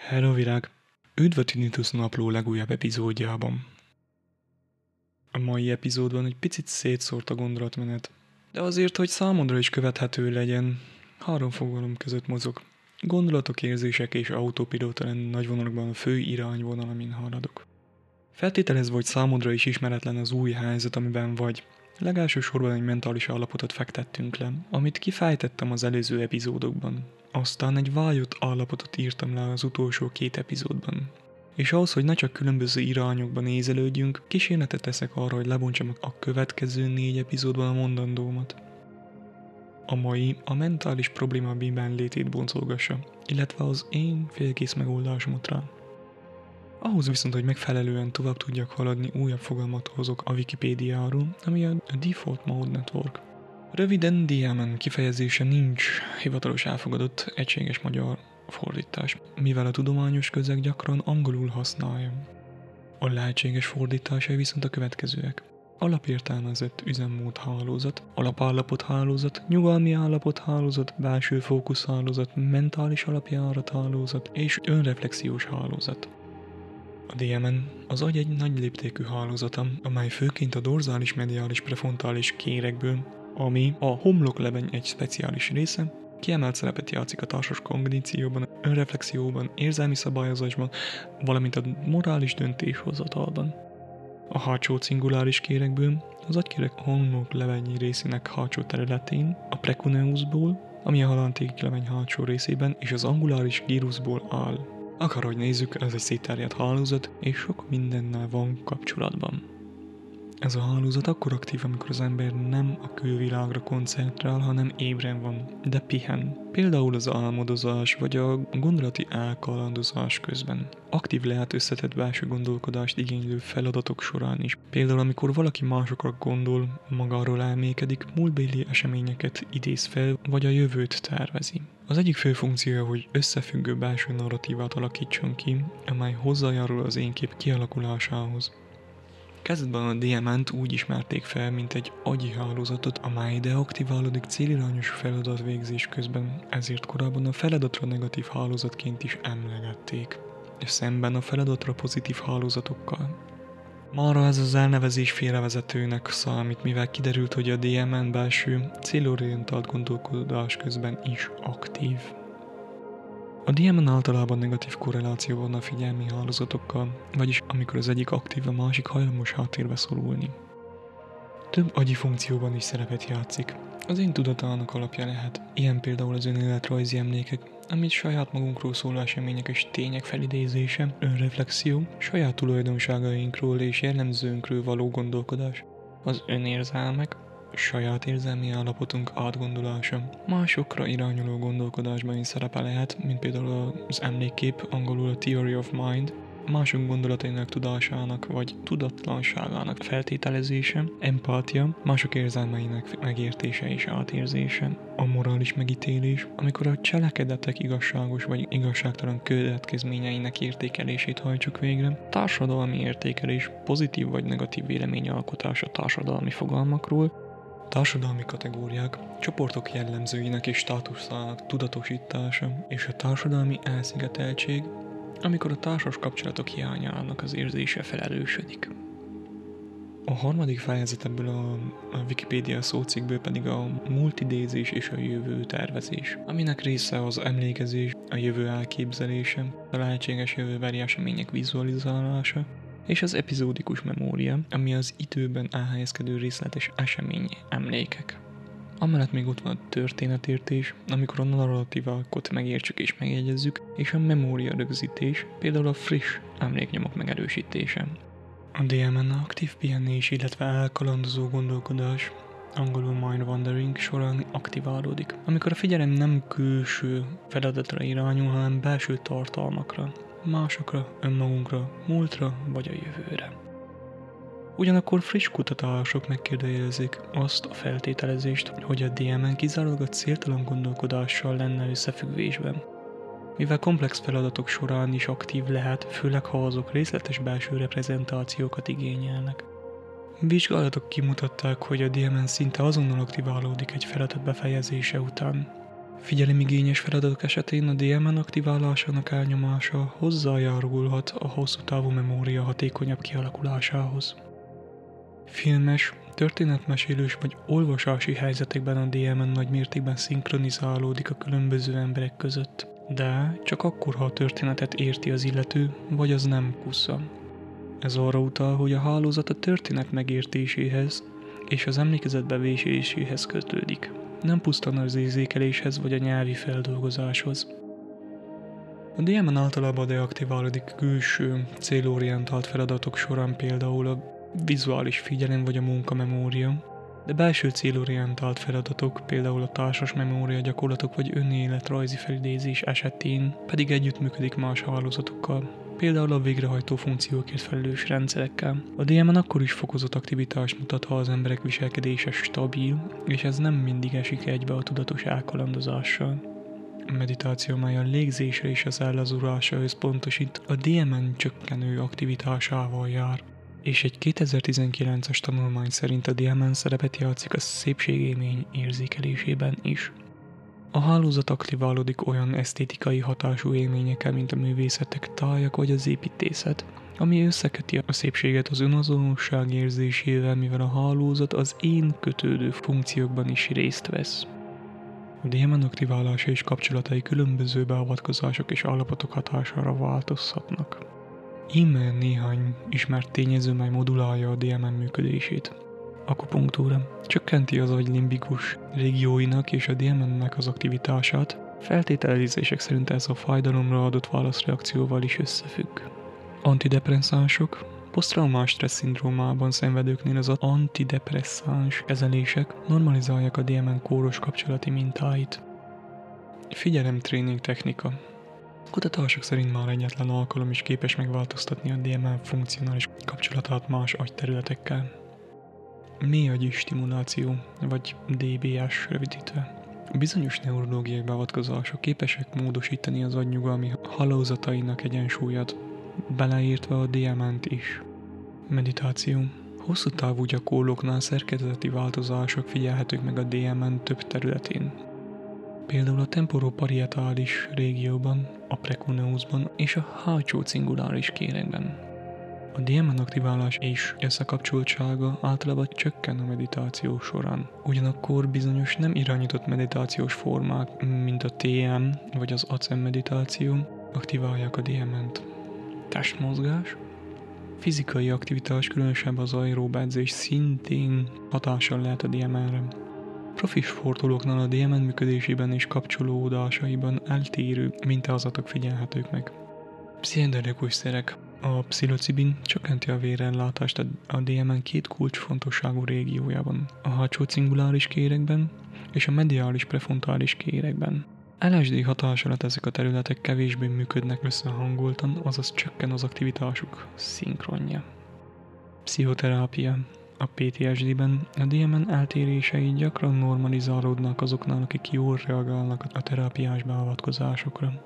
Hello virág! Üdv a Tinnitus napló legújabb epizódjában. A mai epizódban egy picit szétszórt a gondolatmenet, de azért, hogy számodra is követhető legyen, 3 fogalom között mozog. Gondolatok, érzések és autopilóta lenne nagy vonalakban a fő irányvonal, amin haladok. Feltételezve, hogy számodra is ismeretlen az új helyzet, amiben vagy. Legelső sorban egy mentális állapotot fektettünk le, amit kifejtettem az előző epizódokban. Aztán egy vágyott állapotot írtam le az utolsó 2 epizódban. És ahhoz, hogy ne csak különböző irányokban nézelődjünk, kísérletet teszek arra, hogy lebontsam a következő 4 epizódban a mondandómat. A mai a mentális probléma miben létét boncolgassa, illetve az én félkész megoldásomat rá. Ahhoz viszont, hogy megfelelően tovább tudjak haladni, újabb fogalmat hozok a Wikipédiáról, ami a Default Mode Network. Röviden DMN kifejezése nincs hivatalos elfogadott egységes magyar fordítás, mivel a tudományos közeg gyakran angolul használja. A lehetséges fordításai viszont a következőek. Alapértelmezett üzemmód hálózat, alapállapot hálózat, nyugalmi állapot hálózat, belső fókusz hálózat, mentális alapjárat hálózat és önreflexiós hálózat. A DMN az agy egy nagy léptékű hálózata, amely főként a dorzális mediális prefrontális kérekből, ami a homloklebeny egy speciális része, kiemelt szerepet játszik a társas kognícióban, önreflexióban, érzelmi szabályozásban, valamint a morális döntéshozatalban. A hátsó cinguláris kérekből, az agykérek homloklebeny részének hátsó területén, a precuneusból, ami a halántéklebeny hátsó részében, és az anguláris gyrusból áll. Akárhogy nézzük, ez egy szétterjedt hálózat, és sok mindennel van kapcsolatban. Ez a hálózat akkor aktív, amikor az ember nem a külvilágra koncentrál, hanem ébren van, de pihen. Például az álmodozás vagy a gondolati elkalandozás közben. Aktív lehet összetett belső gondolkodást igénylő feladatok során is. Például amikor valaki másokra gondol, magáról elmékedik, múltbéli eseményeket idéz fel, vagy a jövőt tervezi. Az egyik fő funkciója, hogy összefüggő belső narratívát alakítson ki, amely hozzájárul az én kép kialakulásához. Kezdetben a DMN-t úgy ismerték fel, mint egy agyi hálózatot, amely deaktiválódik célirányos feladatvégzés közben, ezért korábban a feladatra negatív hálózatként is emlegették, és szemben a feladatra pozitív hálózatokkal. Mára ez az elnevezés félrevezetőnek számít, mivel kiderült, hogy a DMN belső célorientált gondolkodás közben is aktív. A DMN általában negatív korreláció van a figyelmi hálózatokkal, vagyis amikor az egyik aktív, a másik hajlamos háttérbe szorulni. Több agyi funkcióban is szerepet játszik. Az én tudatának alapja lehet, ilyen például az önéletrajzi emlékek, amit saját magunkról szóló események és tények felidézése, önreflexió, saját tulajdonságainkról és jellemzőnkről való gondolkodás, az önérzelmek, saját érzelmi állapotunk átgondolása, másokra irányuló gondolkodásban is szerepe lehet, mint például az emlékkép, angolul a Theory of Mind, mások gondolatainak tudásának vagy tudatlanságának feltételezése, empátia, mások érzelmeinek megértése és átérzése, a morális megítélés, amikor a cselekedetek igazságos vagy igazságtalan következményeinek értékelését hajtsuk végre, társadalmi értékelés, pozitív vagy negatív véleményalkotás a társadalmi fogalmakról, társadalmi kategóriák, csoportok jellemzőinek és státuszának tudatosítása és a társadalmi elszigeteltség, amikor a társas kapcsolatok hiányának az érzése felelősödik. A harmadik fejezet ebből a Wikipédia szócikkből pedig a multidézés és a jövő tervezés, aminek része az emlékezés, a jövő elképzelése, a lehetséges jövőbeli események vizualizálása, és az epizódikus memória, ami az időben elhelyezkedő részletes esemény emlékek. Amellett még ott van a történetértés, amikor a narratívákat megértsük és megjegyezzük, és a memória rögzítés, például a friss emléknyomok megerősítése. A DMN aktív pihenés, illetve elkalandozó gondolkodás, angolul mind wandering során aktiválódik, amikor a figyelem nem külső feladatra irányul, hanem belső tartalmakra, másokra, önmagunkra, múltra vagy a jövőre. Ugyanakkor friss kutatások megkérdőjelezik azt a feltételezést, hogy a DMN kizárólag a céltalan gondolkodással lenne összefüggésben. Mivel komplex feladatok során is aktív lehet, főleg ha azok részletes belső reprezentációkat igényelnek. Vizsgálatok kimutatták, hogy a DMN szinte azonnal aktiválódik egy feladat befejezése után. Figyelemigényes feladatok esetén a DMN aktiválásának elnyomása hozzájárulhat a hosszú távú memória hatékonyabb kialakulásához. Filmes, történetmesélős vagy olvasási helyzetekben a DMN nagy mértékben szinkronizálódik a különböző emberek között, de csak akkor, ha a történetet érti az illető, vagy az nem kusza. Ez arra utal, hogy a hálózat a történet megértéséhez és az emlékezetbe véséséhez kötődik, nem pusztán az érzékeléshez vagy a nyelvi feldolgozáshoz. A DMN általában deaktiválódik külső, célorientált feladatok során, például a vizuális figyelem vagy a munkamemória, de belső célorientált feladatok, például a társas memória gyakorlatok vagy önéletrajzi felidézés esetén pedig együttműködik más hálózatokkal, például a végrehajtó funkciókért felelős rendszerekkel. A DMN akkor is fokozott aktivitást mutat, ha az emberek viselkedése stabil, és ez nem mindig esik egybe a tudatos elkalandozással. A meditáció, mely a légzésre és az ellazulásra összpontosít, a DMN csökkenő aktivitásával jár, és egy 2019-es tanulmány szerint a DMN szerepet játszik a szépségélmény érzékelésében is. A hálózat aktiválódik olyan esztétikai hatású élményekkel, mint a művészetek, tájak vagy az építészet, ami összeköti a szépséget az önazonosság érzésével, mivel a hálózat az én kötődő funkciókban is részt vesz. A DMN aktiválása és kapcsolatai különböző beavatkozások és állapotok hatására változhatnak. Íme néhány ismert tényező, mely modulálja a DMN működését. Akupunktúra csökkenti az agy limbikus régióinak és a DMN-nek az aktivitását, feltételezések szerint ez a fájdalomra adott válaszreakcióval is összefügg. Antidepresszánsok posztraumás stressz szindrómában szenvedőknél az antidepresszáns kezelések normalizálják a DMN kóros kapcsolati mintáit. Figyelemtréning technika. Kutatások szerint már egyetlen alkalom is képes megváltoztatni a DMN funkcionális kapcsolatát más agyterületekkel. Mély-agyi stimuláció, vagy DBS rövidítve. Bizonyos neurológiai beavatkozások képesek módosítani az agynyugalmi hálózatainak egyensúlyát, beleértve a DMN-t is. Meditáció. Hosszú távú gyakorlóknál szerkezeti változások figyelhetők meg a DMN több területén. Például a temporoparietalis régióban, a precuneusban és a hátsó cinguláris kéregben. A DMN aktiválás és összekapcsoltsága általában csökken a meditáció során. Ugyanakkor bizonyos nem irányított meditációs formák, mint a TM vagy az ACEM meditáció, aktiválják a DMN-t. Testmozgás. Fizikai aktivitás, különösebb az aerób edzés szintén hatással lehet a DMN-re. Profi sportolóknál a DMN működésében és kapcsolódásaiban eltérő mintázatok figyelhetők meg. Pszichedelikus szerek. A pszilocibin csökkenti a vérellátást a DMN két kulcsfontosságú régiójában, a hátsó cinguláris kéregben és a mediális prefrontális kéregben. LSD hatás alatt ezek a területek kevésbé működnek összehangoltan, azaz csökken az aktivitásuk szinkronja. Pszichoterápia. A PTSD-ben a DMN eltérései gyakran normalizálódnak azoknál, akik jól reagálnak a terápiás beavatkozásokra.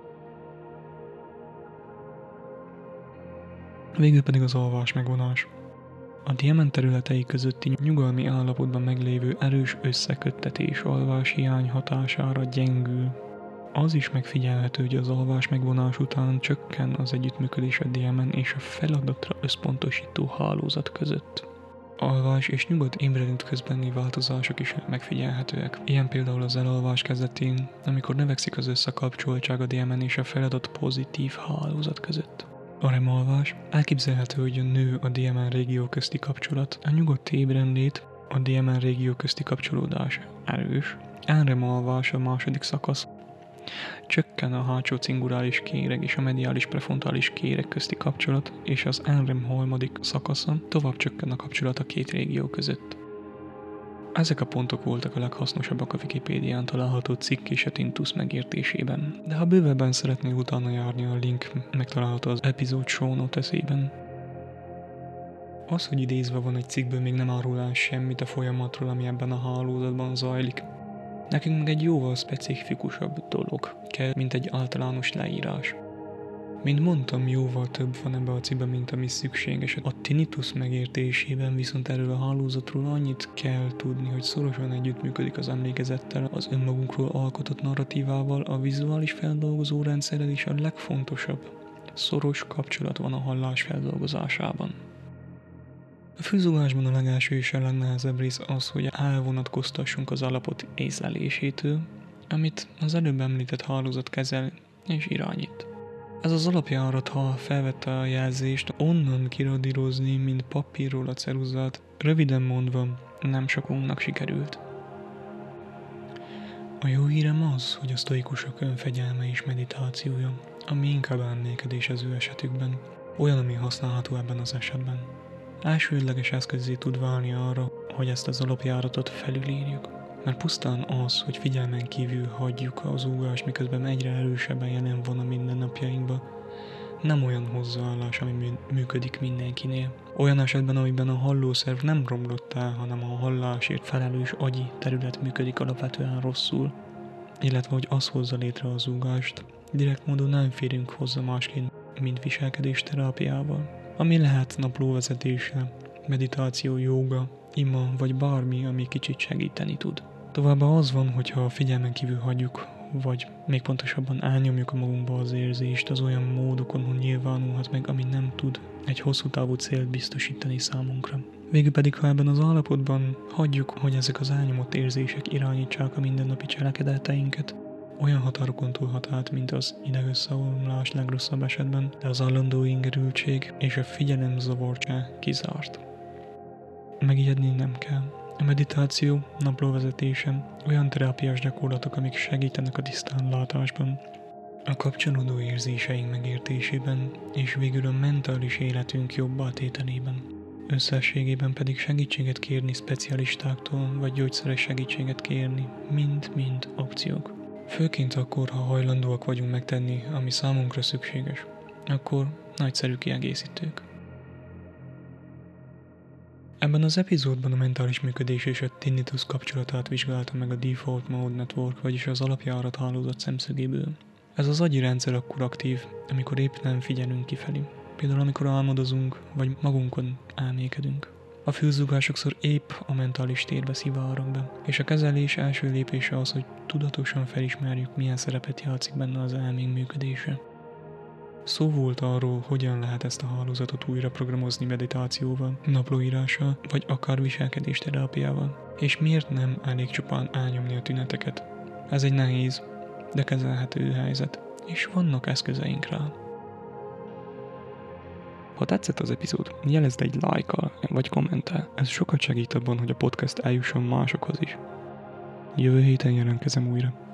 Végül pedig az alvás megvonás. A DMN területei közötti nyugalmi állapotban meglévő erős összeköttetés alvás hiány hatására gyengül. Az is megfigyelhető, hogy az alvás megvonás után csökken az együttműködés a DMN és a feladatra összpontosító hálózat között. Alvás és nyugodt ébredés közbeni változások is megfigyelhetőek. Ilyen például az elalvás kezdetén, amikor növekszik az összekapcsoltság a DMN és a feladat pozitív hálózat között. A remalvás elképzelhető, hogy nő a DMN régió közti kapcsolat, a nyugodt ébrenlét, a DMN régió közti kapcsolódás erős, elremalvás a második szakasz, csökken a hátsó cinguláris kéreg és a mediális prefrontális kéreg közti kapcsolat, és az NREM harmadik szakasza tovább csökken a kapcsolat a két régió között. Ezek a pontok voltak a leghasznosabbak a Wikipédián található cikk és a tinnitus megértésében, de ha bővebben szeretnél utána járni, a link megtalálható az epizód show notes-ében. Az, hogy idézve van egy cikkből, még nem árul el semmit a folyamatról, ami ebben a hálózatban zajlik. Nekünk meg egy jóval specifikusabb dolog kell, mint egy általános leírás. Mint mondtam, jóval több van ebbe a cikkben, mint ami szükséges. A tinnitus megértésében viszont erről a hálózatról annyit kell tudni, hogy szorosan együttműködik az emlékezettel, az önmagunkról alkotott narratívával, a vizuális feldolgozó rendszerrel is a legfontosabb. Szoros kapcsolat van a hallás feldolgozásában. A fülzugásban a legelső és a legnehezebb rész az, hogy elvonatkoztassunk az alapot észlelésétől, amit az előbb említett hálózat kezel és irányít. Ez az alapjárat, ha felvette a jelzést, onnan kiradírozni, mint papírról a ceruzát, röviden mondva, nem sokunknak sikerült. A jó hírem az, hogy a sztoikusok önfegyelme és meditációja, ami inkább emlékedés az ő esetükben, olyan, ami használható ebben az esetben. Elsődleges eszközzé tud válni arra, hogy ezt az alapjáratot felülírjuk. Mert pusztán az, hogy figyelmen kívül hagyjuk az úgást, miközben egyre erősebben jelen van a mindennapjainkban, nem olyan hozzáállás, ami működik mindenkinél. Olyan esetben, amiben a hallószerv nem romlott el, hanem a hallásért felelős agyi terület működik alapvetően rosszul, illetve hogy az hozza létre az úgást, direkt módon nem férünk hozzá másként, mint viselkedés terápiával, ami lehet naplóvezetése, meditáció, jóga, ima vagy bármi, ami kicsit segíteni tud. Továbbá az van, hogyha a figyelmen kívül hagyjuk, vagy még pontosabban elnyomjuk a magunkba az érzést az olyan módokon, hogy nyilvánulhat meg, ami nem tud egy hosszú távú célt biztosítani számunkra. Végül pedig, ha ebben az állapotban hagyjuk, hogy ezek az elnyomott érzések irányítsák a mindennapi cselekedeteinket, olyan határokon túlhat át, mint az idegösszeomlás legrosszabb esetben, de az állandó ingerültség és a figyelemzavartság kizárt. Megijedni nem kell. A meditáció, naplóvezetése, olyan terápiás gyakorlatok, amik segítenek a tisztánlátásban, a kapcsolódó érzéseink megértésében, és végül a mentális életünk jobbá tételében. Összességében pedig segítséget kérni specialistáktól, vagy gyógyszeres segítséget kérni, mind-mind opciók. Főként akkor, ha hajlandóak vagyunk megtenni, ami számunkra szükséges, akkor nagyszerű kiegészítők. Ebben az epizódban a mentális működés és a tinnitus kapcsolatát vizsgálta meg a Default Mode Network, vagyis az alapjárat hálózat szemszögéből. Ez az agyi rendszer akkor aktív, amikor épp nem figyelünk kifelé. Például amikor álmodozunk, vagy magunkon elmékedünk. A fülzugás sokszor épp a mentális térbe szivárog be, és a kezelés első lépése az, hogy tudatosan felismerjük, milyen szerepet játszik benne az elménk működése. Szó volt arról, hogyan lehet ezt a hálózatot újra programozni meditációval, naplóírással, vagy akár viselkedésterápiával. És miért nem elég csupán elnyomni a tüneteket? Ez egy nehéz, de kezelhető helyzet, és vannak eszközeink rá. Ha tetszett az epizód, jelezd egy lájkkal vagy kommenttel. Ez sokat segít abban, hogy a podcast eljusson másokhoz is. Jövő héten jelentkezem újra.